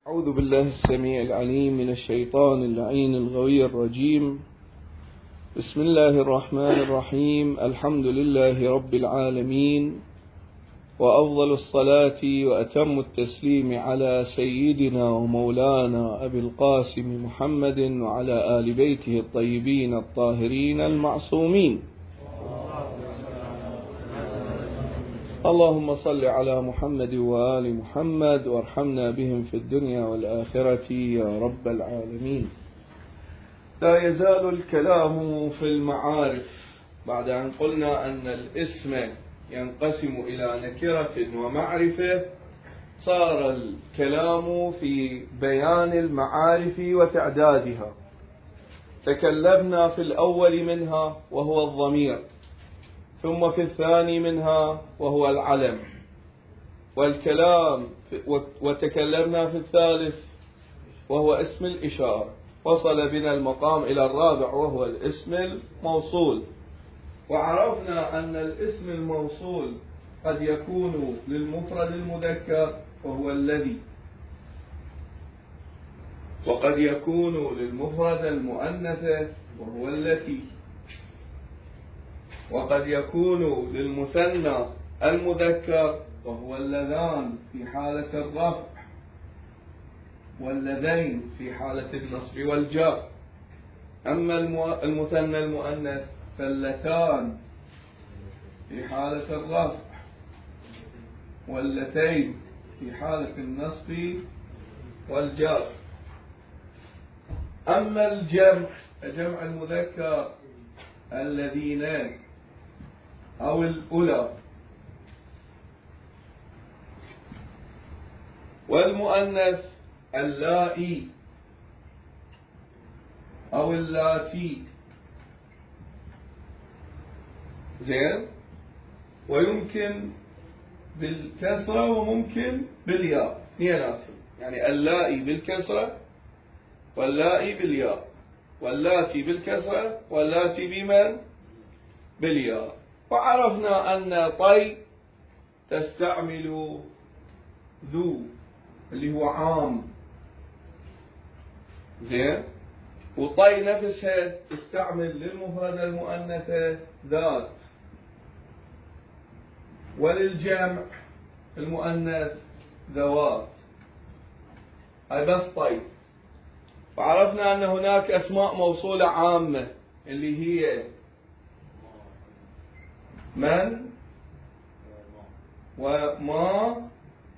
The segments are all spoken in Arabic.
أعوذ بالله السميع العليم من الشيطان اللعين الغوي الرجيم. بسم الله الرحمن الرحيم. الحمد لله رب العالمين، وأفضل الصلاة وأتم التسليم على سيدنا ومولانا أبي القاسم محمد وعلى آل بيته الطيبين الطاهرين المعصومين. اللهم صل على محمد وآل محمد وارحمنا بهم في الدنيا والآخرة يا رب العالمين. لا يزال الكلام في المعارف بعد أن قلنا أن الاسم ينقسم إلى نكرة ومعرفة. صار الكلام في بيان المعارف وتعدادها. تكلمنا في الأول منها وهو الضمير، ثم في الثاني منها وهو العلم، وتكلمنا في الثالث وهو اسم الإشارة. وصل بنا المقام إلى الرابع وهو الاسم الموصول. وعرفنا أن الاسم الموصول قد يكون للمفرد المذكر وهو الذي، وقد يكون للمفرد المؤنث وهو التي، وقد يكون للمثنى المذكر وهو اللذان في حالة الرفع، واللذين في حالة النصب والجر. أما المثنى المؤنث فاللتان في حالة الرفع، واللتين في حالة النصب والجر. أما الجمع المذكر الذين أو الأولى، والمؤنث اللائي أو اللاتي. زين. ويمكن بالكسرة وممكن بالياء، اثنيناتهم، يعني اللائي بالكسرة واللائي بالياء، واللاتي بالكسرة واللاتي بمن؟ بالياء. وعرفنا أن طي تستعمل ذو اللي هو عام، زين، وطي نفسها تستعمل للمفردة المؤنثة ذات، وللجمع المؤنث ذوات. هاي بس طي. وعرفنا أن هناك أسماء موصولة عامة اللي هي من وما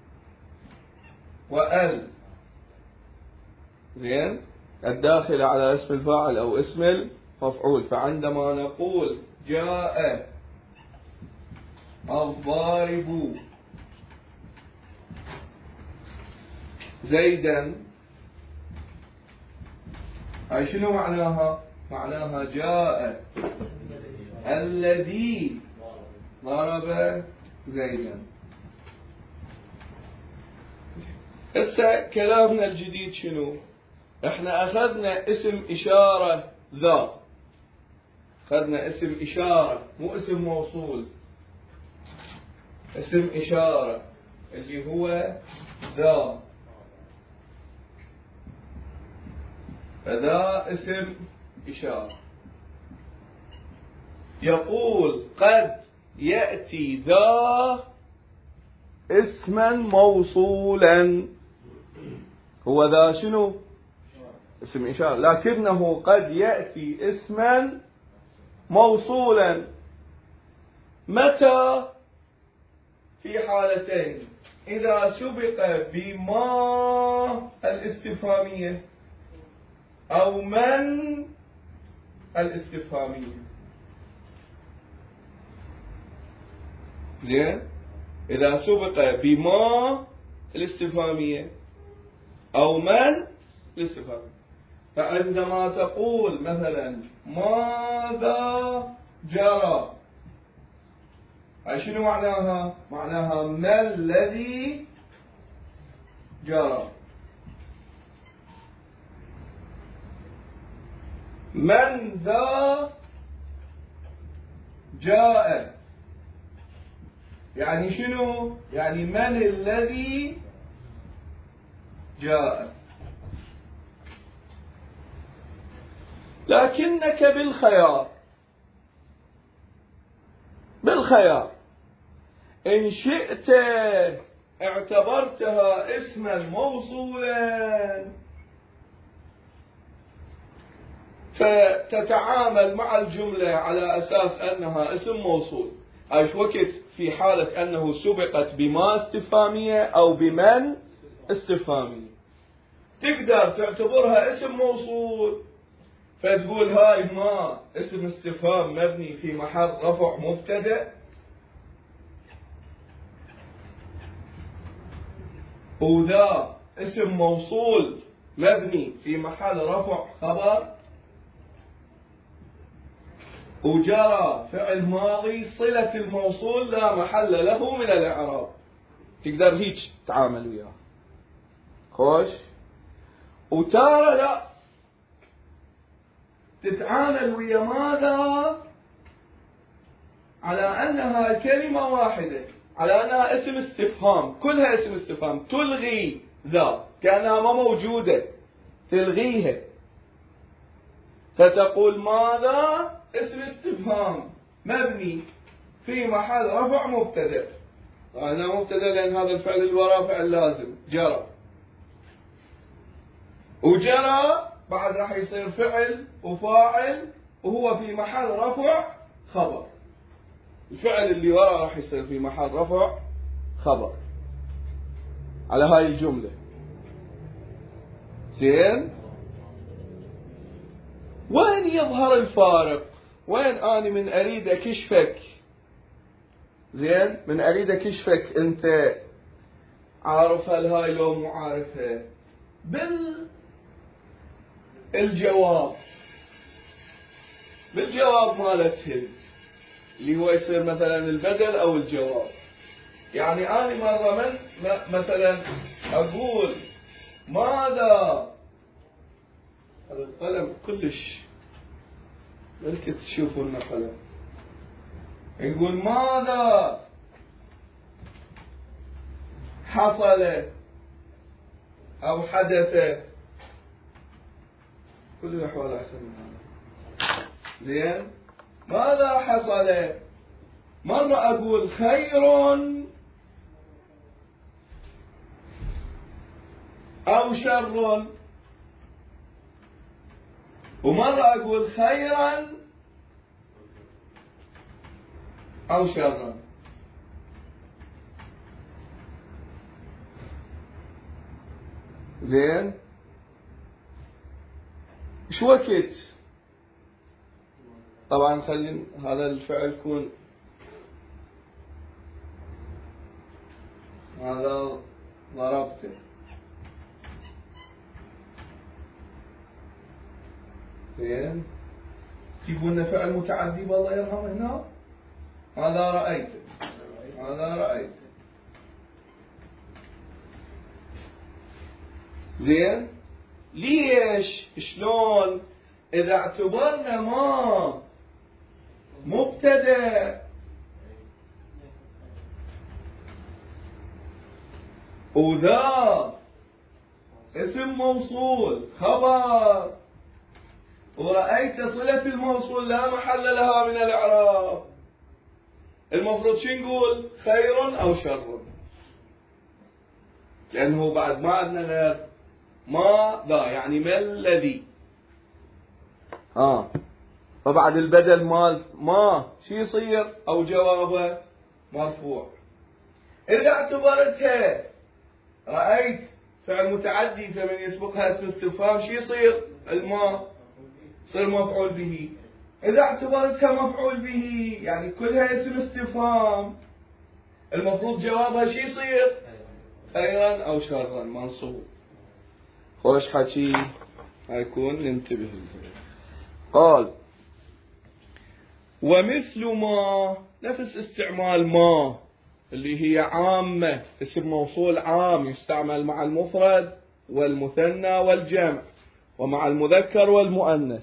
وأل، زين، الداخلة على اسم الفاعل أو اسم المفعول. فعندما نقول جاء الضارب زيدا، هاي شنو معناها؟ معناها جاء الذي ضرب زيدا. هسه كلامنا الجديد شنو؟ احنا اخذنا اسم اشارة ذا، اخذنا اسم اشارة مو اسم موصول، اسم اشارة اللي هو ذا. فذا اسم اشارة. يقول قد يأتي ذا اسما موصولا. هو ذا شنو؟ اسم إشارة، لكنه قد يأتي اسما موصولا. متى؟ في حالتين: إذا سبق بما الاستفهامية أو من الاستفهامية. زين؟ إذا سبق بما الاستفهامية أو من الاستفهامية. فعندما تقول مثلا ماذا جرى، هاي شنو معناها؟ معناها ما الذي جرى. من ذا جاء، يعني شنو؟ يعني من الذي جاء. لكنك بالخيار إن شئت اعتبرتها اسما موصولا فتتعامل مع الجملة على أساس أنها اسم موصول. أي وقت في حالة أنه سبقت بما استفهامية أو بمن استفهامية تقدر تعتبرها اسم موصول، فتقول هاي ما اسم استفهام مبني في محل رفع مبتدأ، وذا اسم موصول مبني في محل رفع خبر، وجرى فعل ماضي صلة الموصول لا محل له من الإعراب. تقدر هيك تتعامل وياه. خوش. وتارى لا تتعامل ويا ماذا على أنها كلمة واحدة، على أنها اسم استفهام، كلها اسم استفهام، تلغي ذا كأنها ما موجودة، تلغيها، فتقول ماذا اسم استفهام مبني في محل رفع مبتدأ. أنا مبتدأ لأن هذا الفعل اللي وراه فعل لازم جرى، وجرى بعد راح يصير فعل وفاعل وهو في محل رفع خبر. الفعل اللي وراه راح يصير في محل رفع خبر على هاي الجملة. زين. وين يظهر الفارق؟ وين أنا من أريد أكشفك؟ زين، من أريد أكشفك أنت عارف هل هاي لو مو عارفها بالجواب مالتهم اللي هو يصير مثلا البدل أو الجواب. يعني أنا مرة مثلا أقول ماذا، هذا القلم كلش بلكي تشوفون قلم، يقول ماذا حصل أو حدث، كل الأحوال أحسن من هذا. زين. ماذا حصل؟ مرة أقول خير أو شر، ومرة أقول خيرا أو شرا. زين. شو وقت؟ طبعا خلين هذا الفعل يكون هذا ضربته. زين. يقولنا فعل متعدي بالله يرحمه هنا. هذا رأيت، هذا رأيت. زين. ليش؟ شلون؟ إذا اعتبرنا ما مبتدأ وذا اسم موصول خبر ورأيت صلة الموصول لا محل لها من الإعراب، المفروض شو نقول؟ خير أو شر، لأنه بعد ما عندنا ما ذا يعني ما الذي فبعد البدل مال ما شو يصير؟ أو جوابه مرفوع. إذا اعتبرتها رأيت فعل متعدي فمن يسبقها اسم استفهام شو يصير؟ الما يصير مفعول به. إذا اعتبرتها مفعول به يعني كلها اسم استفهام، المفروض جوابها شو يصير؟ خيرا أو شرا منصوب. خوش حكي هيكون ننتبه. قال ومثل ما، نفس استعمال ما اللي هي عامة، اسم موصول عام يستعمل مع المفرد والمثنى والجمع ومع المذكر والمؤنث.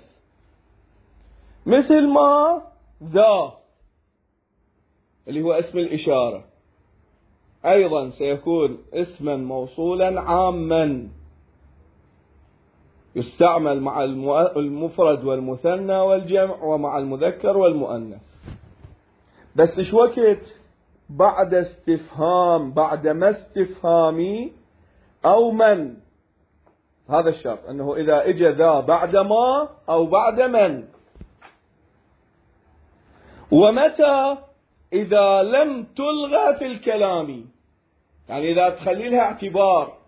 مثل ما ذا اللي هو اسم الإشارة أيضا سيكون اسما موصولا عاما يستعمل مع المفرد والمثنى والجمع ومع المذكر والمؤنث. بس شو وقت بعد استفهام، بعد ما استفهامي أو من، هذا الشرط أنه إذا إجا ذا بعد ما أو بعد من. ومتى إذا لم تلغى في الكلام، يعني إذا تخلي لها اعتبار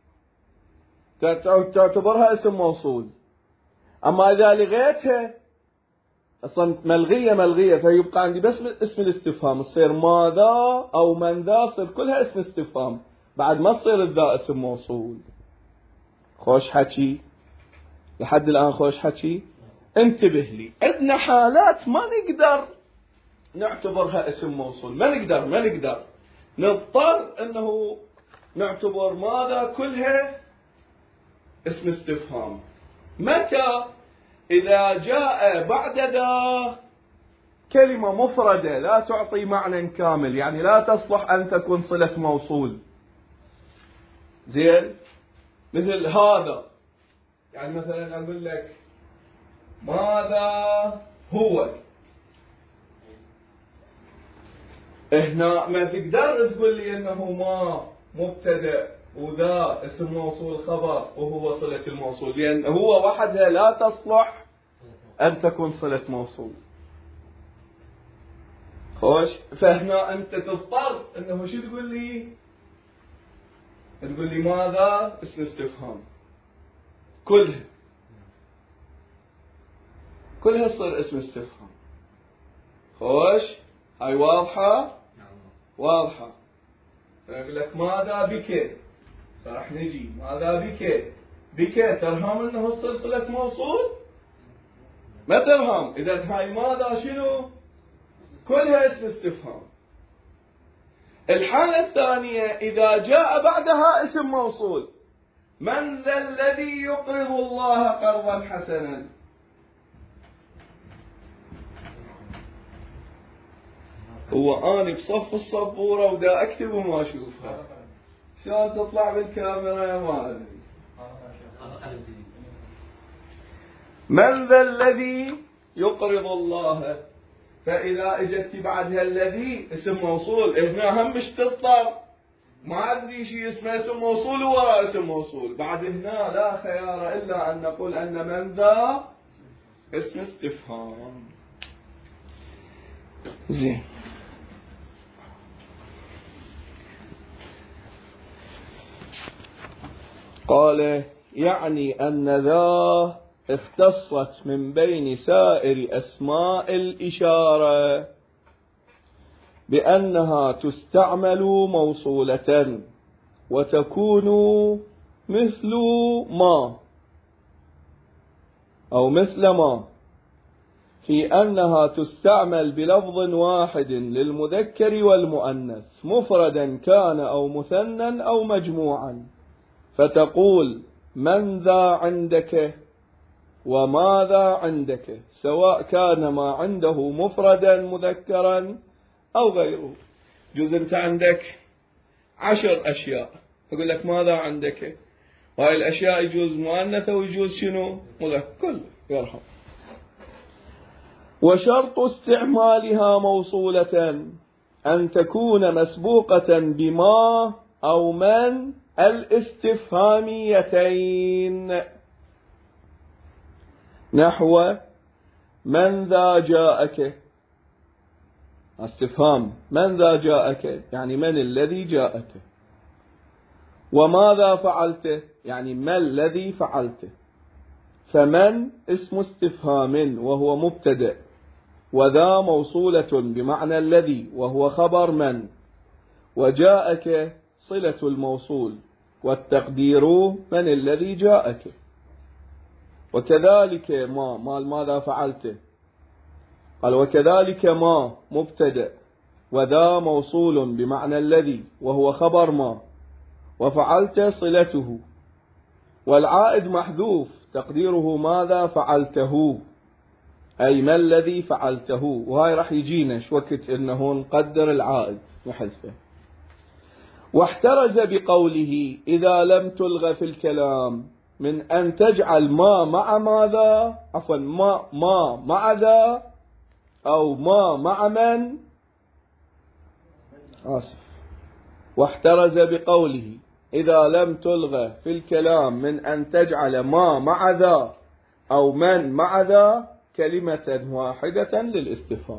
تعتبرها اسم موصول، أما إذا لغيتها أصلا ملغية فيبقى عندي بس اسم الاستفهام، تصير ماذا أو من ذا، تصير كلها اسم استفهام بعد ما تصير الذا اسم موصول. خوش حكي لحد الآن، خوش حكي. انتبه لي، عندنا حالات ما نقدر نعتبرها اسم موصول، ما نقدر نضطر انه نعتبر ماذا كلها اسم استفهام. متى؟ إذا جاء بعد ذا كلمة مفردة لا تعطي معنى كامل، يعني لا تصلح أن تكون صلة موصول. زين؟ مثل هذا، يعني مثلا أقول لك ماذا هو، هنا ما تقدر تقول لي انه ما مبتدأ وذا اسم موصول خبر وهو صلة الموصول، لأن هو وحدها لا تصلح أن تكون صلة موصول. خوش، فهنا أنت تضطر أنه شو تقول لي؟ تقول لي ماذا اسم استفهام، كلها تصير اسم استفهام. خوش، هاي واضحة؟ واضحة. فيقول لك ماذا بك، راح نجي ماذا بك ترهم انه صلة موصول؟ ما ترهم. اذا هاي ماذا شنو؟ كلها اسم استفهام. الحالة الثانية اذا جاء بعدها اسم موصول، من ذا الذي يقرض الله قرضا حسنا. هو اني بصف السبورة ودا اكتب وما اشوفها، شلون تطلع بالكاميرا ما ادري. من ذا الذي يقرض الله، فإذا اجت بعدها الذي اسم موصول، هنا هم مش تضطر، ما ادري شيء اسمه اسم موصول وراء اسم موصول، بعد هنا لا خيار الا ان نقول ان من ذا اسم استفهام. زين. قال يعني أن ذا اختصت من بين سائر أسماء الإشارة بأنها تستعمل موصولة وتكون مثل ما أو مثل ما، في أنها تستعمل بلفظ واحد للمذكر والمؤنث مفردا كان أو مثنى أو مجموعا، فتقول من ذا عندك وماذا عندك، سواء كان ما عنده مفردا مذكرا أو غيره. جوز أنت عندك 10 أشياء، أقول لك ماذا عندك، وهاي الأشياء يجوز مؤنثة ويجوز شنو مذكر، كل يرحم. وشرط استعمالها موصولة أن تكون مسبوقة بما أو من الاستفهاميتين، نحو من ذا جاءك، استفهام من ذا جاءك يعني من الذي جاءك، وماذا فعلت يعني ما الذي فعلته، فمن اسم استفهام وهو مبتدأ، وذا موصولة بمعنى الذي وهو خبر من، وجاءك صلة الموصول، والتقدير من الذي جاءك. وكذلك ما ماذا فعلت، قال وكذلك ما مبتدأ وذا موصول بمعنى الذي وهو خبر ما، وفعلت صلته، والعائد محذوف تقديره ماذا فعلته، أي ما الذي فعلته. وهاي راح يجينا وقت إنه نقدر العائد نحذفه. واحترز بقوله إذا لم تلغى في الكلام من أن تجعل ما مع ماذا، عفوا ما مع ذا، أو ما مع من، واحترز بقوله إذا لم تلغى في الكلام من أن تجعل ما مع ذا أو من مع ذا كلمة واحدة للاستفهام.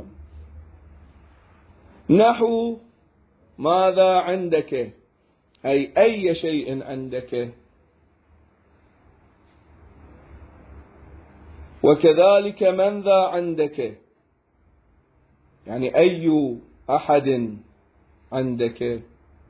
نحو ماذا عندك، أي شيء عندك. وكذلك من ذا عندك، يعني أي أحد عندك.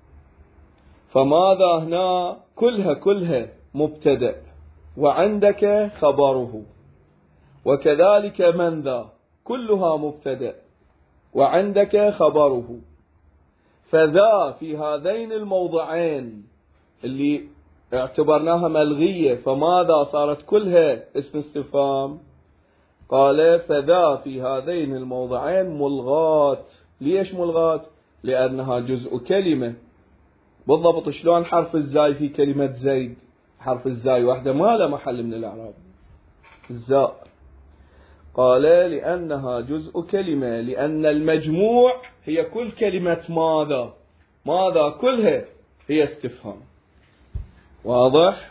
فماذا هنا كلها مبتدأ، وعندك خبره. وكذلك من ذا كلها مبتدأ، وعندك خبره. فذا في هذين الموضعين اللي اعتبرناها ملغية، فماذا صارت كلها اسم استفهام. قال فذا في هذين الموضعين ملغات. ليش ملغات؟ لأنها جزء كلمة. بالضبط شلون حرف الزاي في كلمة زيد، حرف الزاي واحدة ما له محل من الإعراب، الزاء. قال لأنها جزء كلمة، لأن المجموع هي كل كلمة ماذا كلها هي استفهام. واضح؟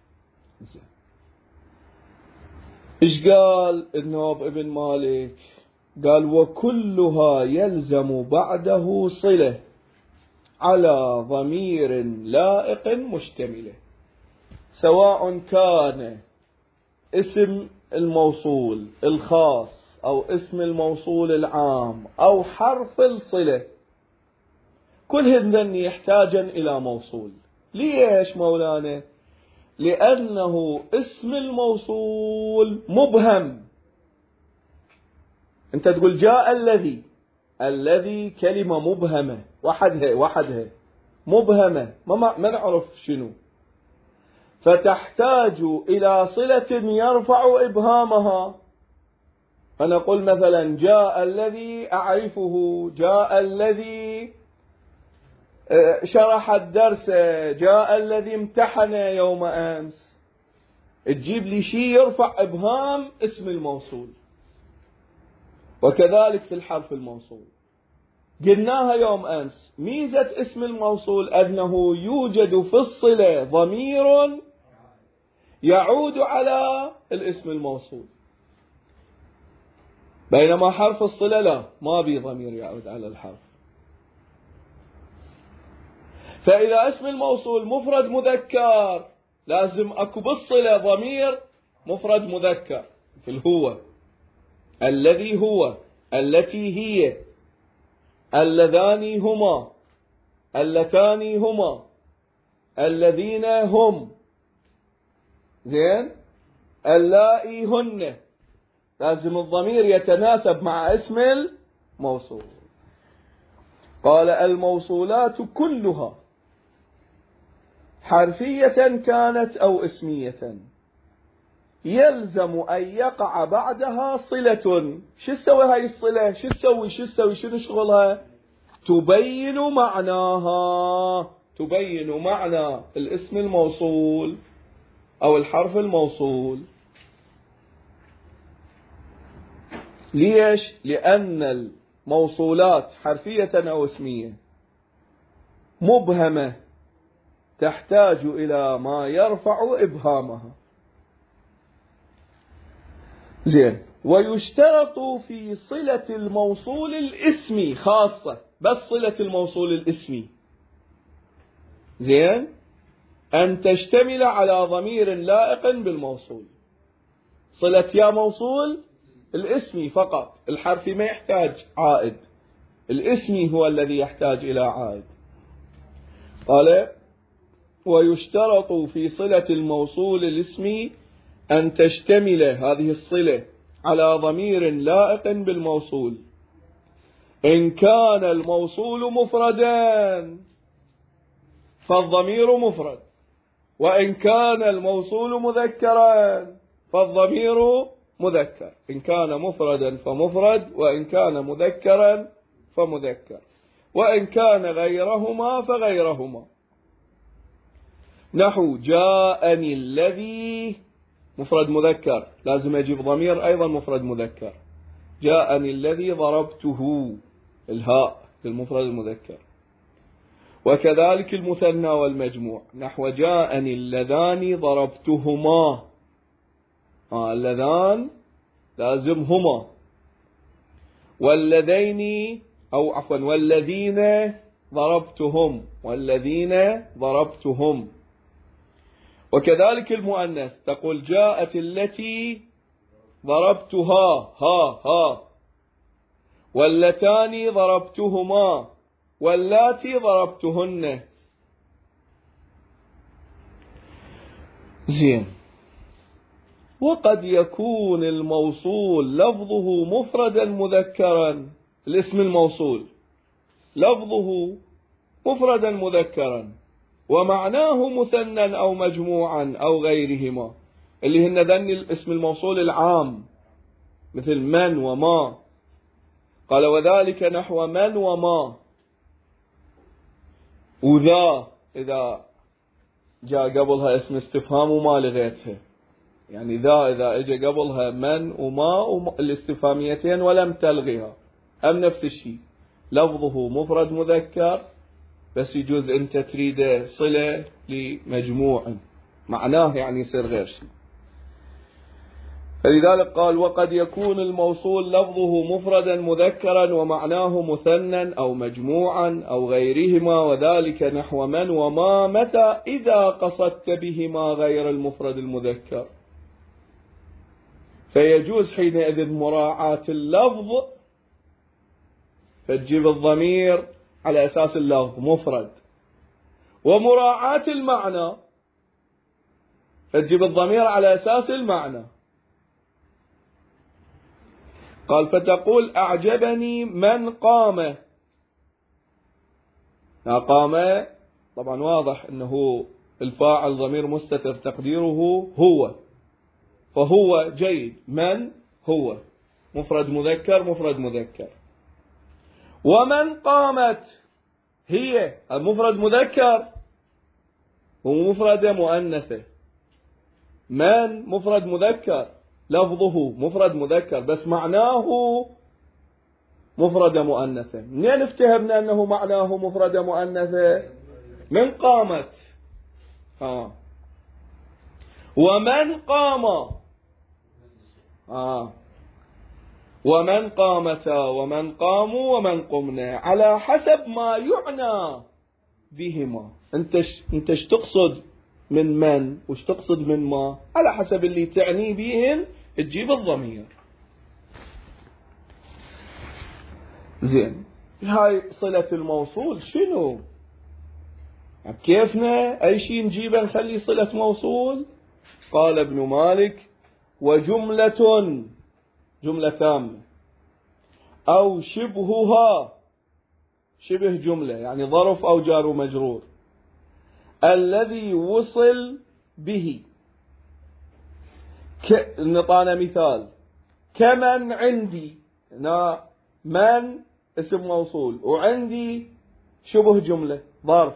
إيش قال النواب ابن مالك؟ قال وكلها يلزم بعده صلة على ضمير لائق مشتمله، سواء كان اسم الموصول الخاص أو اسم الموصول العام أو حرف الصلة، كلهن يحتاجن إلى موصول. ليش مولانا؟ لأنه اسم الموصول مبهم. أنت تقول جاء الذي كلمة مبهمة وحدها مبهمة، ما نعرف شنو، فتحتاج إلى صلة يرفع إبهامها. فنقول مثلا جاء الذي أعرفه، جاء الذي شرح الدرس، جاء الذي امتحن يوم أمس. تجيب لي شيء يرفع إبهام اسم الموصول. وكذلك في الحرف الموصول قلناها يوم أمس، ميزة اسم الموصول أنه يوجد في الصلة ضمير يعود على الاسم الموصول، بينما حرف الصلة لا، ما بي ضمير يعود على الحرف. فإذا اسم الموصول مفرد مذكر لازم أكو بالصلة ضمير مفرد مذكر، في الهو، الذي هو، التي هي، اللذان هما، اللتان هما، الذين هم، زين، اللائي هن. لازم الضمير يتناسب مع اسم الموصول. قال الموصولات كلها حرفية كانت أو اسمية يلزم أن يقع بعدها صلة. شو تسوي هاي الصلة؟ شو تسوي شنو شغلها؟ تبين معناها، تبين معنى الاسم الموصول أو الحرف الموصول. ليش؟ لأن الموصولات حرفية أو اسمية مبهمة تحتاج إلى ما يرفع إبهامها. زين. ويشترط في صلة الموصول الاسمي خاصة، بس صلة الموصول الاسمي، زين، أن تشتمل على ضمير لائق بالموصول. صلة يا موصول الاسمي فقط، الحرفي ما يحتاج عائد، الاسمي هو الذي يحتاج إلى عائد. قال ويشترط في صلة الموصول الاسمي أن تشتمل هذه الصلة على ضمير لائق بالموصول إن كان الموصول مفردا فالضمير مفرد، وإن كان الموصول مذكرا فالضمير مذكر. إن كان مفردا فمفرد، وإن كان مذكرا فمذكر، وإن كان غيرهما فغيرهما. نحو جاءني الذي مفرد مذكر، لازم أجيب ضمير أيضا مفرد مذكر. جاءني الذي ضربته، الهاء للمفرد المذكر. وكذلك المثنى والمجموع، نحو جاءني اللذان ضربتهما، اللذان لازم هما، والذين أو عفوا والذين ضربتهم، والذين ضربتهم. وكذلك المؤنث، تقول جاءت التي ضربتها، ها، واللتان ضربتهما، واللاتي ضربتهن. زين. وقد يكون الموصول لفظه مفردا مذكرا، الاسم الموصول لفظه مفردا مذكرا ومعناه مثنى أو مجموعا أو غيرهما، اللي هن ذن الاسم الموصول العام مثل من وما. قال وذلك نحو من وما، وذا إذا جاء قبلها اسم استفهام وما لغيتها، يعني ذا إذا اجى قبلها من وما الاستفهاميتين ولم تلغيها، أم نفس الشيء لفظه مفرد مذكر بس يجوز أنت تريد صلة لمجموع معناه يعني يصير غير شيء. فلذلك قال وقد يكون الموصول لفظه مفردا مذكرا ومعناه مثنى أو مجموعا أو غيرهما، وذلك نحو من وما متى إذا قصدت بهما غير المفرد المذكر. فيجوز حينئذ مراعاة اللفظ، فتجيب الضمير على أساس اللفظ مفرد، ومراعاة المعنى فتجيب الضمير على أساس المعنى. قال فتقول أعجبني من قام. قام طبعا واضح أنه الفاعل ضمير مستتر تقديره هو، فهو جيد، من هو مفرد مذكر مفرد مذكر. ومن قامت هي المفرد مذكر ومفردة مؤنثة، من مفرد مذكر لفظه مفرد مذكر بس معناه مفردة مؤنثة. منين افتهمنا أنه معناه مفردة مؤنثة؟ من قامت. ومن قام، ومن قامتا ومن قاموا ومن قمنا على حسب ما يعنى بهما. انت ايش تقصد من وش تقصد من ما، على حسب اللي تعني بهن تجيب الضمير. زين. هاي صلة الموصول شنو؟ كيفنا أي شيء نجيبه نخلي صلة موصول؟ قال ابن مالك وجملة، جملة تامة أو شبهها، شبه جملة يعني ظرف أو جار ومجرور، الذي وصل به. نطانا مثال كمن عندي، من اسم موصول وعندي شبه جملة ظرف.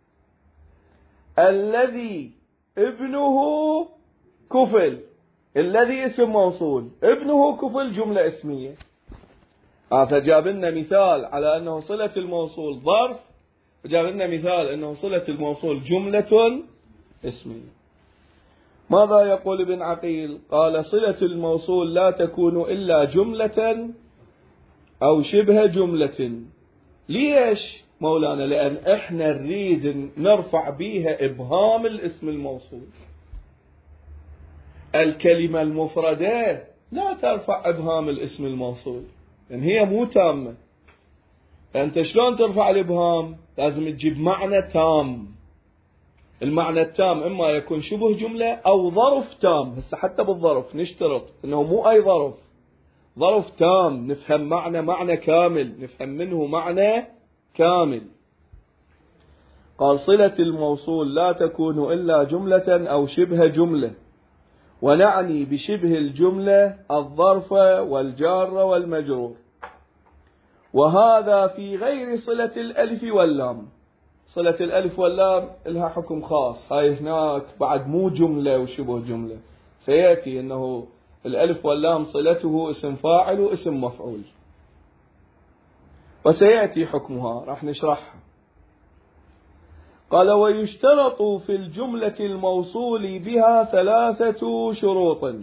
الذي ابنه كفل، الذي اسم موصول ابنه كفل جملة اسمية. فجاب لنا مثال على أنه صلة الموصول ظرف، وجاب لنا مثال أنه صلة الموصول جملة اسمية. ماذا يقول ابن عقيل؟ قال صلة الموصول لا تكون إلا جملة أو شبه جملة. ليش مولانا؟ لأن إحنا نريد نرفع بيها إبهام الاسم الموصول. الكلمة المفردة لا ترفع إبهام الاسم الموصول لأن هي مو تامة. أنت شلون ترفع الإبهام؟ لازم تجيب معنى تام. المعنى التام إما يكون شبه جملة أو ظرف تام. هسه حتى بالظرف نشترط إنه مو أي ظرف، ظرف تام نفهم معنى كامل، نفهم منه معنى كامل. قال صلة الموصول لا تكون إلا جملة أو شبه جملة، ونعني بشبه الجملة الظرف والجار والمجرور، وهذا في غير صلة الألف واللام. صلة الألف واللام لها حكم خاص، هاي هناك بعد مو جملة وشبه جملة. سيأتي أنه الألف واللام صلته اسم فاعل واسم مفعول، وسيأتي حكمها راح نشرحها. قال: ويشترط في الجملة الموصول بها 3 شروط،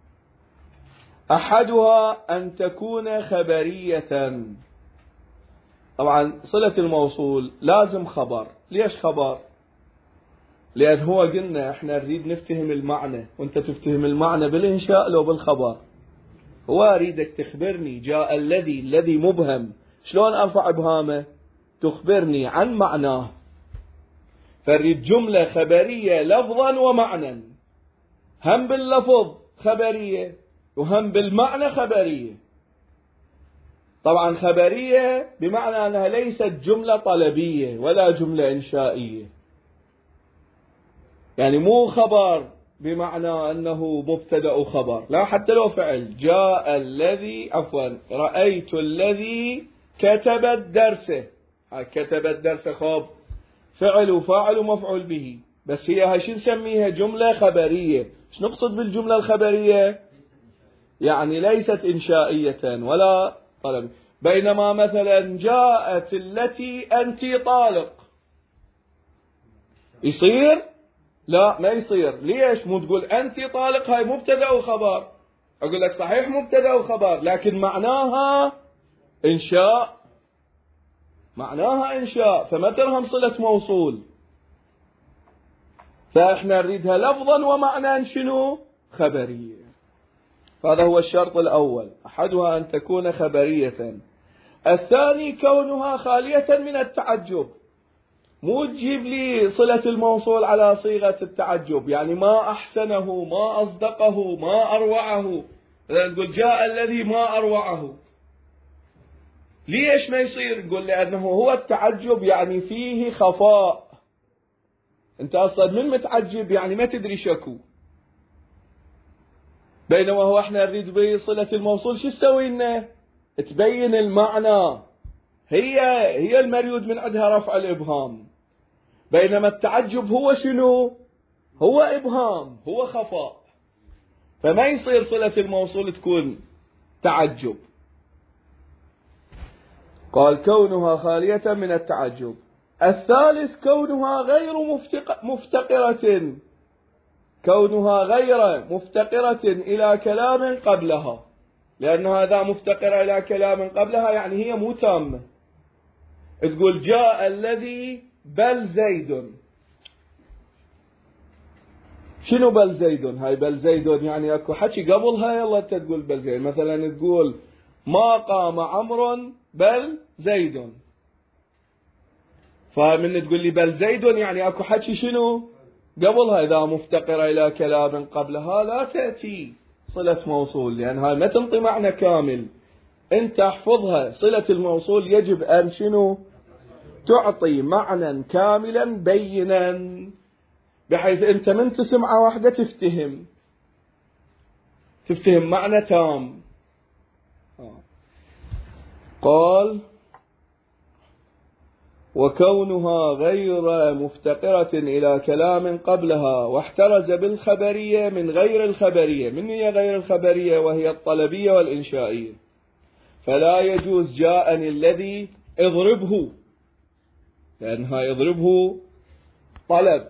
أحدها أن تكون خبرية. طبعا صلة الموصول لازم خبر. ليش خبر؟ لأن هو قلنا احنا نريد نفتهم المعنى، وانت تفتهم المعنى بالإنشاء لو بالخبر. هو أريدك تخبرني جاء الذي مبهم، شلون أرفع إبهامه؟ تخبرني عن معناه. فاريد جملة خبرية لفظا ومعنى، هم باللفظ خبرية وهم بالمعنى خبرية. طبعا خبرية بمعنى أنها ليست جملة طلبية ولا جملة إنشائية، يعني مو خبر بمعنى أنه مبتدأ خبر، لا، حتى لو فعل جاء الذي رأيت الذي كتب الدرس، كتب الدرس خب فعل وفاعل ومفعول به، بس هي هاي شو نسميها؟ جملة خبرية. شو نقصد بالجملة الخبرية؟ يعني ليست إنشائية ولا طلب. بينما مثلا جاءت التي أنت طالق، يصير؟ لا، ما يصير. ليش؟ مو تقول أنت طالق هاي مبتدأ وخبر، أقول لك صحيح مبتدأ وخبر، لكن معناها إنشاء، معناها إنشاء، فما ترهم صلة موصول. فإحنا نريدها لفظا ومعنى شنو؟ خبرية. هذا هو الشرط الأول، أحدها أن تكون خبرية. الثاني كونها خالية من التعجب. مو تجيب لي صلة الموصول على صيغة التعجب، يعني ما أحسنه، ما أصدقه، ما أروعه. تقول جاء الذي ما أروعه، ليش ما يصير؟ نقول لأنه هو التعجب يعني فيه خفاء، أنت أصلا من متعجب يعني ما تدري شكو. بينما هو احنا نريد بصلة الموصول شو تسوي لنا؟ تبين المعنى، هي المريود من عندها رفع الإبهام. بينما التعجب هو شنو؟ هو إبهام، هو خفاء، فما يصير صلة الموصول تكون تعجب. قال كونها خالية من التعجب. الثالث كونها غير مفتقرة، كونها غير مفتقرة إلى كلام قبلها، لأن هذا مفتقرة إلى كلام قبلها يعني هي مو تامة. تقول جاء الذي بل زيد، شنو بل زيد؟ هاي بل زيد يعني اكو حكي قبلها، يلا انت تقول بل زيد. مثلا تقول ما قام عمرو بل زيد، فمن تقول لي بل زيد يعني اكو حكي شنو قبلها. إذا مفتقرة إلى كلام قبلها لا تأتي صلة موصول، لأن هاي ما تنطي معنى كامل. أنت احفظها، صلة الموصول يجب أن شنو؟ تعطي معنى كاملا بينا، بحيث أنت من تسمع واحدة تفتهم معنى تام. قال وكونها غير مفتقرة إلى كلام قبلها، واحترز بالخبرية من غير الخبرية. من هي غير الخبرية؟ وهي الطلبية والإنشائية. فلا يجوز جاءني الذي اضربه، لأنها يضربه طلب،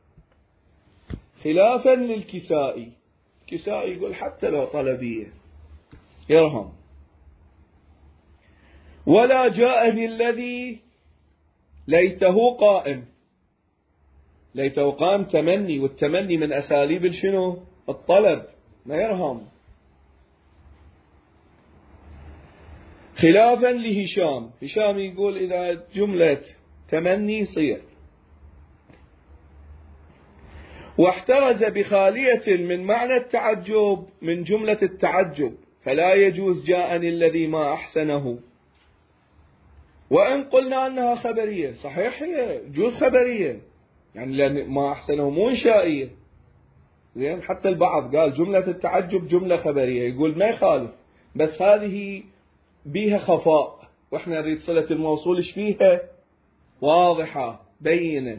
خلافا للكسائي. الكسائي يقول حتى لو طلبية يرهم. ولا جاءني الذي ليته قائم، ليته قام تمني، والتمني من أساليب شنو؟ الطلب، ما يرهم. خلافا لهشام، هشام يقول إذا جملة تمني صير. واحترز بخالية من معنى التعجب من جملة التعجب، فلا يجوز جاءني الذي ما أحسنه. وإن قلنا أنها خبرية، صحيح هي جوز خبرية، يعني لأن ما أحسنه مو إنشائية. زين، حتى البعض قال جملة التعجب جملة خبرية، يقول ما يخالف، بس هذه بيها خفاء، وإحنا نريد صلة الموصول إيش فيها؟ واضحة، بينة.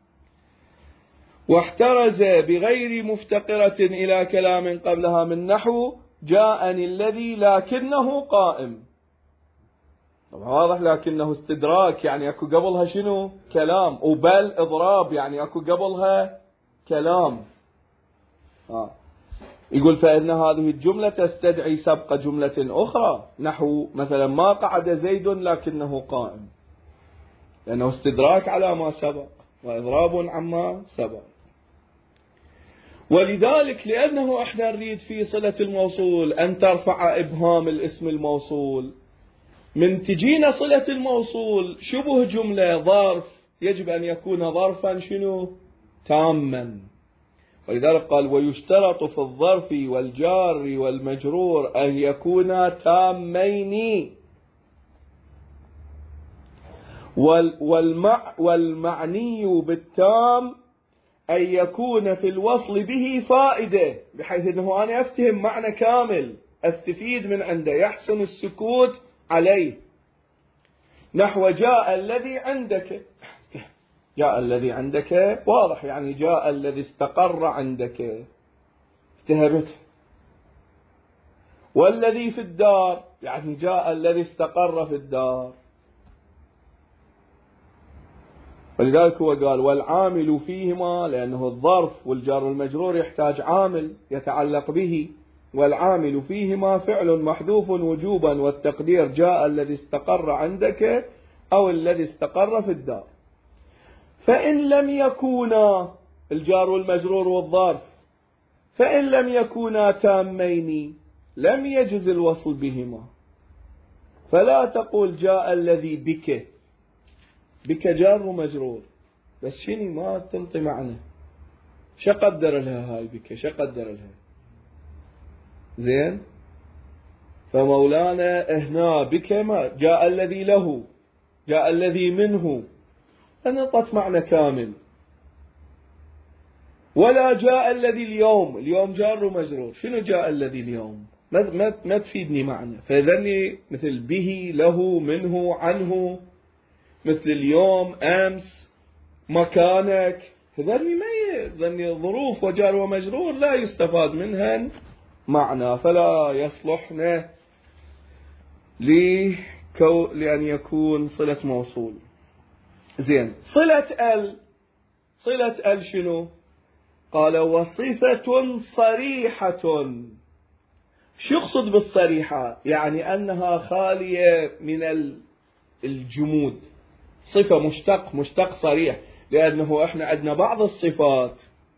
واحترز بغير مفتقرة إلى كلام قبلها من نحو جاءني الذي لكنه قائم. طبعا واضح، لكنه استدراك يعني أكو قبلها شنو؟ كلام. وبل إضراب يعني أكو قبلها كلام. يقول فإن هذه الجملة تستدعي سبق جملة أخرى، نحو مثلا ما قعد زيد لكنه قائم، لأنه استدراك على ما سبق وإضراب عما سبق. ولذلك لأنه احنا نريد في صلة الموصول أن ترفع إبهام الاسم الموصول، من تجينا صلة الموصول شبه جملة ظرف يجب أن يكون ظرفا شنو؟ تاما. ولذلك قال ويشترط في الظرف والجار والمجرور أن يكونا تامين. والمعني بالتام أن يكون في الوصل به فائدة، بحيث أنه أنا أفتهم معنى كامل أستفيد من عنده، يحسن السكوت عليه. نحو جاء الذي عندك، جاء الذي عندك واضح، يعني جاء الذي استقر عندك افتهمته. والذي في الدار يعني جاء الذي استقر في الدار. ولذلك هو قال والعامل فيهما، لأنه الظرف والجار والمجرور يحتاج عامل يتعلق به، والعامل فيهما فعل محذوف وجوبا، والتقدير جاء الذي استقر عندك أو الذي استقر في الدار. فإن لم يكونا الجار والمجرور والظرف، فإن لم يكونا تامين لم يجز الوصل بهما. فلا تقول جاء الذي بك، بك جار ومجرور بس شني ما تنطي معنى، شقدر لها هاي بك، شقدر لها زين. فمولانا هنا بك ما جاء الذي له، جاء الذي منه، أنطت معنى كامل. ولا جاء الذي اليوم، اليوم جار ومجرور، شنو جاء الذي اليوم؟ ما تفيدني معنى. فذني مثل به له منه عنه، مثل اليوم أمس مكانك، هذني ذني ظروف وجار ومجرور لا يستفاد منهن معنى، فلا يصلحن لأن يكون صلة موصول. زين. صلة ال شنو؟ قال وصفة صريحة. شو يقصد بالصريحة؟ يعني أنها خالية من الجمود، صفة مشتق صريح. لأنه احنا عندنا بعض الصفات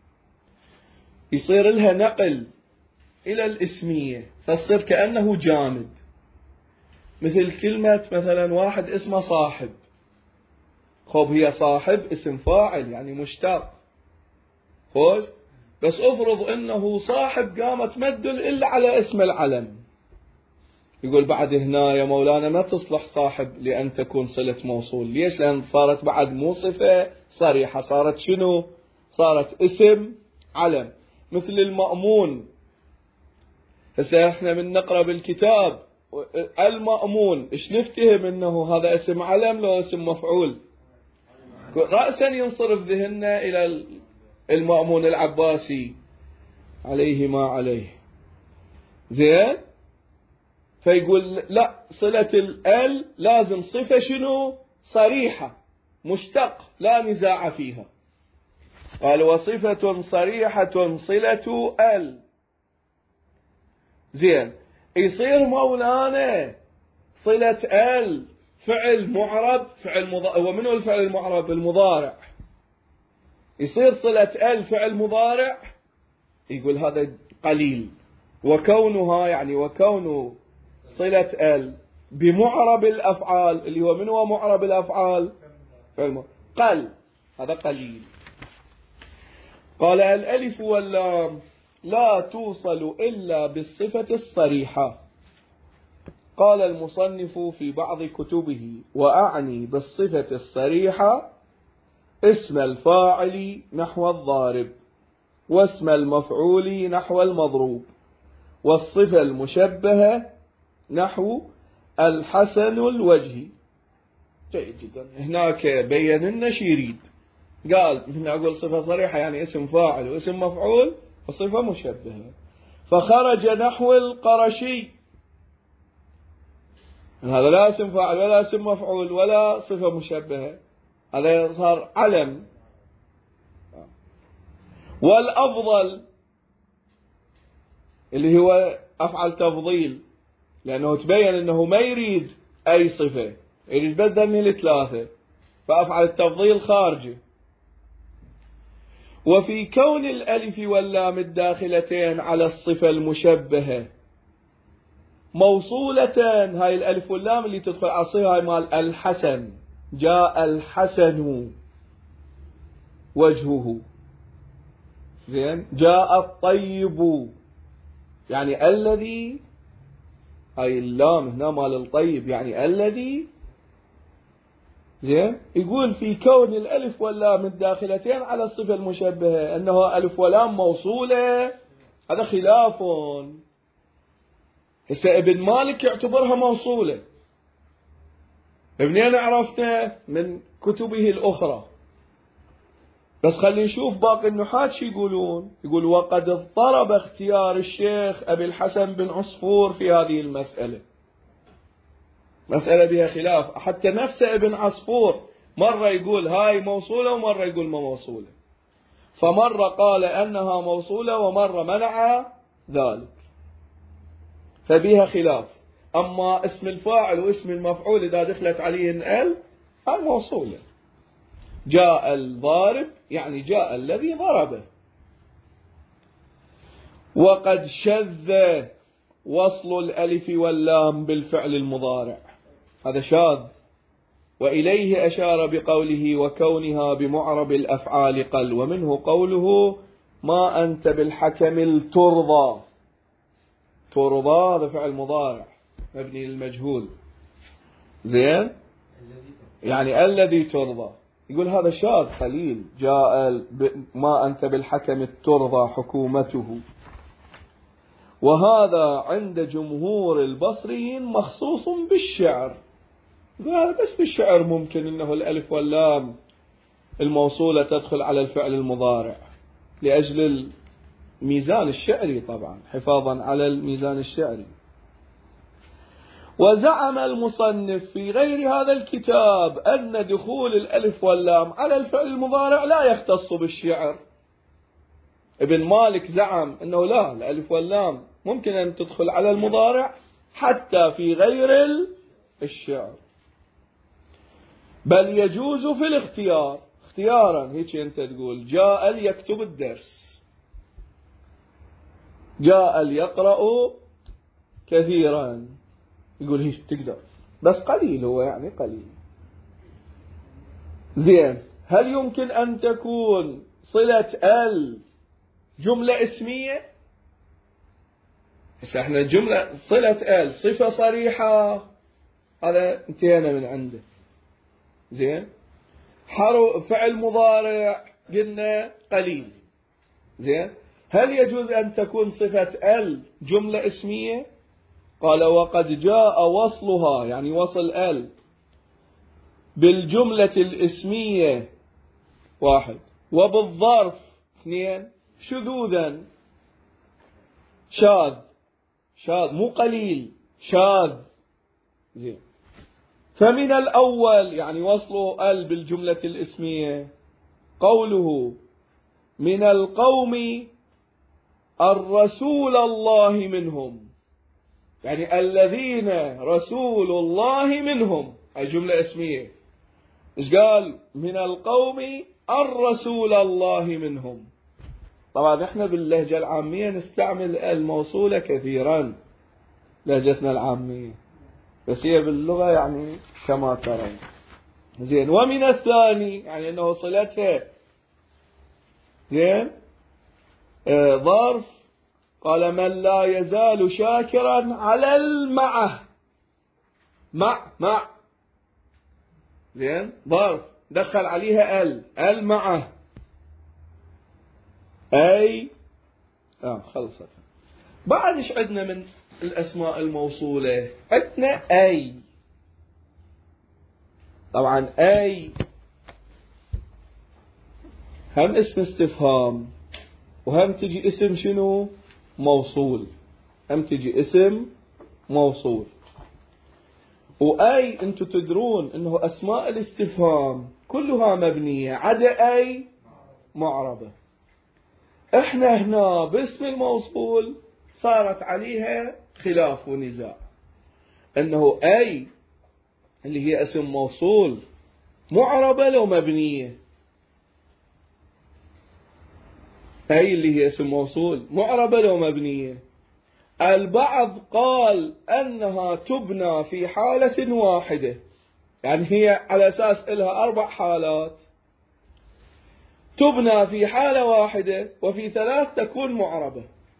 يصير لها نقل إلى الاسمية فتصير كأنه جامد، مثل كلمة مثلا واحد اسمه صاحب، خب هي صاحب اسم فاعل يعني مشتق، خوش، بس افرض انه صاحب قامت ما تدل الا على اسم العلم، يقول بعد هنا يا مولانا ما تصلح صاحب لأن تكون صلة موصول. ليش؟ لأن صارت بعد مو صفة صريحة، صارت شنو؟ صارت اسم علم. مثل المأمون، هسه احنا من نقرأ بالكتاب المأمون ايش نفتهم انه هذا اسم علم لو اسم مفعول؟ رأسا ينصرف ذهننا الى المأمون العباسي عليه ما عليه. زين. فيقول لا، صلة ال لازم صفة شنو؟ صريحة مشتق لا نزاع فيها. قال وصفة صريحة صلة ال. زين. يصير مولانا صلة ال فعل معرب، فعل مضارع. ومنه الفعل المعرب؟ المضارع. يصير صلة ال فعل مضارع، يقول هذا قليل. وكونها يعني وكون صلة ال بمعرب الأفعال، اللي هو من هو معرب الأفعال؟ قل، هذا قليل. قال الألف واللام لا توصل إلا بالصفة الصريحة. قال المصنف في بعض كتبه وأعني بالصفة الصريحة اسم الفاعل نحو الضارب، واسم المفعول نحو المضروب، والصفة المشبهة نحو الحسن الوجه. جيد جدا. هناك بين لنا شي يريد قال من أقول صفة صريحة يعني اسم فاعل واسم مفعول وصفة مشبهة، فخرج نحو القرشي، هذا لا اسم فاعل ولا اسم مفعول ولا صفة مشبهة، هذا صار علم. والأفضل اللي هو أفعل تفضيل، لأنه تبين أنه ما يريد أي صفة، يريد بدل من الثلاثة، فأفعل التفضيل خارجه. وفي كون الألف واللام الداخلتين على الصفة المشبهة موصولتان، هاي الألف واللام اللي تدخل على الصفة هاي مال الحسن، جاء الحسن وجهه، زين، جاء الطيب يعني الذي، هاي اللام هنا مال الطيب يعني الذي، زين. يقول في كون الألف واللام الداخلتين على الصفة المشبهة أنه ألف ولام موصولة، هذا خلاف. هسه ابن مالك يعتبرها موصولة، منين عرفته؟ من كتبه الأخرى. بس خلي نشوف باقي النحاة شو يقولون. يقول وقد اضطرب اختيار الشيخ أبي الحسن بن عصفور في هذه المسألة، مسألة بها خلاف، حتى نفس ابن عصفور مرة يقول هاي موصولة ومرة يقول ما موصولة، فمرة قال أنها موصولة ومرة منع ذلك، فبها خلاف. أما اسم الفاعل واسم المفعول إذا دخلت عليه ال هاي موصولة، جاء الضارب يعني جاء الذي ضربه. وقد شذ وصل الألف واللام بالفعل المضارع، هذا شاذ، وإليه أشار بقوله وكونها بمعرب الأفعال قل، ومنه قوله ما أنت بالحكم الترضى، ترضى هذا فعل مضارع مبني للمجهول، زين، يعني الذي ترضى. يقول هذا شاذ قليل، جاء ما أنت بالحكم الترضى حكومته. وهذا عند جمهور البصريين مخصوص بالشعر، بس بالشعر ممكن أنه الألف واللام الموصولة تدخل على الفعل المضارع لأجل الميزان الشعري، طبعا حفاظا على الميزان الشعري. وزعم المصنف في غير هذا الكتاب أن دخول الألف واللام على الفعل المضارع لا يختص بالشعر. ابن مالك زعم أنه لا، الألف واللام ممكن أن تدخل على المضارع حتى في غير الشعر، بل يجوز في الاختيار، اختيارا هيك أنت تقول جاء ليكتب الدرس، جاء ليقرأ كثيرا، يقول هيك تقدر، بس قليل، هو يعني قليل. زين، هل يمكن أن تكون صلة ال جملة اسمية؟ هسه احنا جملة صلة ال صفة صريحة، هذا انتهينا من عنده، زين. فعل مضارع قلنا قليل، زين. هل يجوز أن تكون صفة ال جملة اسمية؟ قال وقد جاء وصلها يعني وصل ال بالجملة الاسمية 1 وبالظرف 2 شذوذا، شاذ مو قليل، شاذ، زين. فمن الأول يعني وصل ال بالجملة الاسمية قوله من القوم الرسول الله منهم، يعني الذين رسول الله منهم، هاي جملة اسمية. إيش قال؟ من القوم الرسول الله منهم. طبعا احنا باللهجة العامية نستعمل الموصولة كثيرا، لهجتنا العامية، بس هي باللغة يعني كما ترون، زين. ومن الثاني يعني انه صلتها، زين، ظرف، قال من لا يزال شاكرا على المعه، مع، زين، ظرف دخل عليها المعه، أي خلصت. بعد ايش عندنا من الأسماء الموصولة؟ عندنا أي، طبعا أي هم اسم استفهام وهم تجي اسم شنو؟ موصول. هم تجي اسم موصول. وأي أنتم تدرون أنه أسماء الاستفهام كلها مبنية عدا أي معربة. احنا هنا باسم الموصول صارت عليها خلاف ونزاع، أنه أي اللي هي اسم موصول معربة لو مبنية. أي اللي هي اسم موصول معربة لو مبنية. البعض قال أنها تبنى في حالة واحدة، يعني هي على أساس إلها 4 حالات، تبنى في حالة واحدة وفي 3 تكون معربة.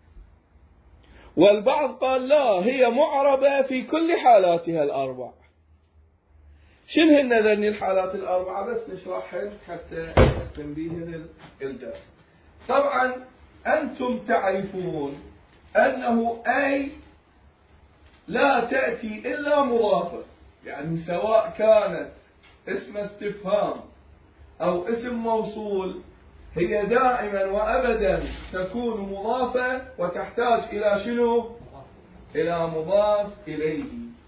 والبعض قال لا، هي معربة في كل حالاتها ال4. شنو هن ذني الحالات ال4؟ بس نشرحهن حتى تنبيه للدرس. طبعا أنتم تعرفون أنه أي لا تأتي إلا مضافة، يعني سواء كانت اسم استفهام أو اسم موصول هي دائما وأبدا تكون مضافة وتحتاج إلى شنو؟ إلى مضاف إليه.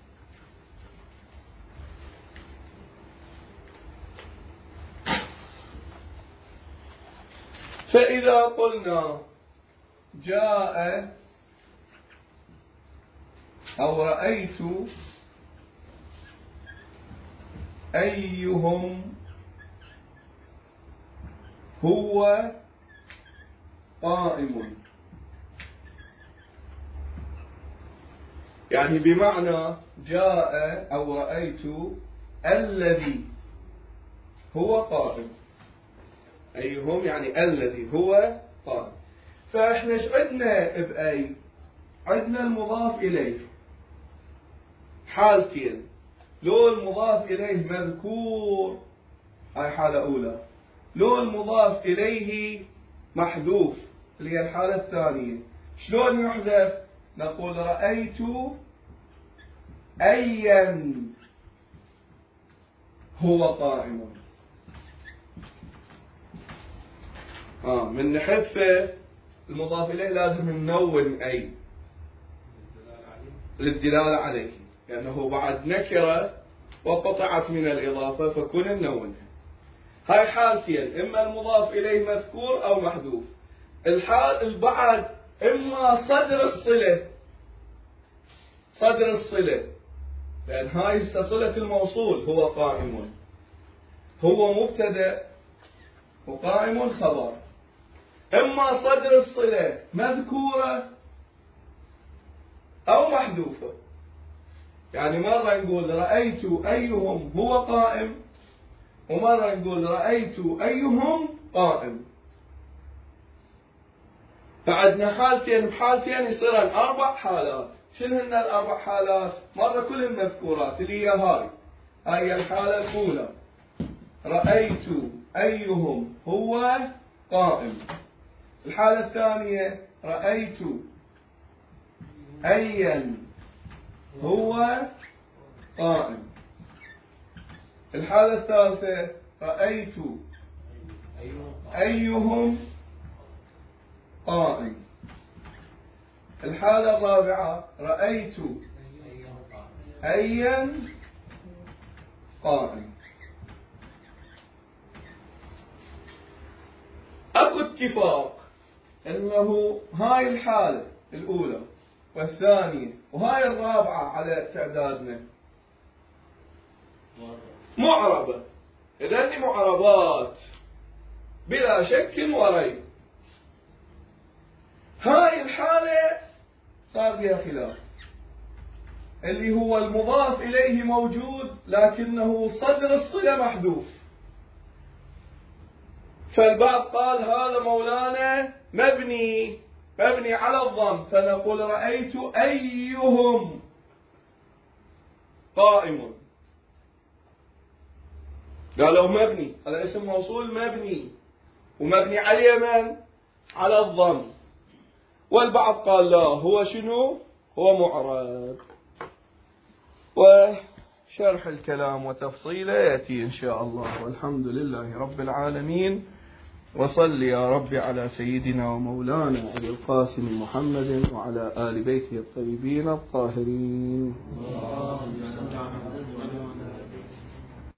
فإذا قلنا جاء أو رأيت أيهم هو قائم، يعني بمعنى جاء أو رأيت الذي هو قائم. أيهم يعني الذي هو قائم. فإحنا ايش عندنا بأي؟ عندنا المضاف إليه حالتين، لو المضاف إليه مذكور هاي حالة أولى، لو المضاف إليه محذوف اللي هي الحالة الثانية. شلون يحذف؟ نقول رأيت أيا هو قائم. من نحذف المضاف إليه لازم ننون أي للدلالة عليه، لأنه بعد نكرة وقطعت من الإضافة فكنا ننونها. هاي حالتين، إما المضاف إليه مذكور أو محذوف. الحال البعد إما صدر الصلة، صدر الصلة، لأن هاي صلة الموصول هو قائم، هو مبتدأ وقائم خبر. إما صدر الصلة مذكورة أو محذوفة، يعني مرة نقول رأيت أيهم هو قائم، ومرة نقول رأيت أيهم قائم. فعندنا حالتين، بحالتين يصيرن 4 حالات. شنو هن ال4 حالات؟ مرة كلهن مذكورات اللي هي هاي الحالة الأولى، رأيت أيهم هو قائم. الحالة الثانية رأيت أيا هو قائم. الحالة الثالثة رأيت أيهم قائم. الحالة الرابعة رأيت أيا قائم. أكو اتفاق أنه هاي الحالة الأولى والثانية وهاي الرابعة على تعدادنا معربة، إذن معربات بلا شك وريب. هاي الحالة صار بها خلاف، اللي هو المضاف إليه موجود لكنه صدر الصلة محذوف. فالبعض قال هذا مولانا مبني على الضم، فنقول رأيت أيهم قائم. قالوا مبني على اسم موصول، مبني ومبني على من؟ على الضم. والبعض قال لا، هو شنو؟ هو معرب. وشرح الكلام وتفصيله يأتي إن شاء الله، والحمد لله رب العالمين. وصل يا رب على سيدنا ومولانا أبي القاسم محمد وعلى آل بيته الطيبين الطاهرين.